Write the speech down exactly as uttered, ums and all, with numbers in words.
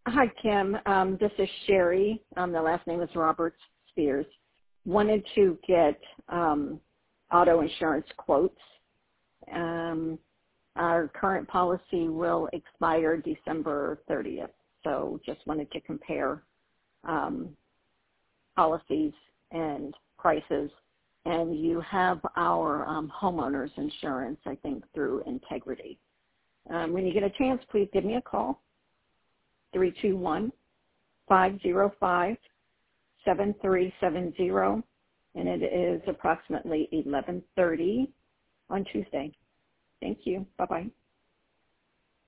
Hi, Kim. Um, this is Sherry. Um, the last name is Roberts Spears. Wanted to get um, auto insurance quotes. Um, our current policy will expire December thirtieth, so just wanted to compare um, policies and prices. And you have our um, homeowners insurance, I think, through Integrity. Um, when you get a chance, please give me a call, three two one, five zero five, seven three seven zero, and it is approximately eleven thirty on Tuesday. Thank you. Bye-bye.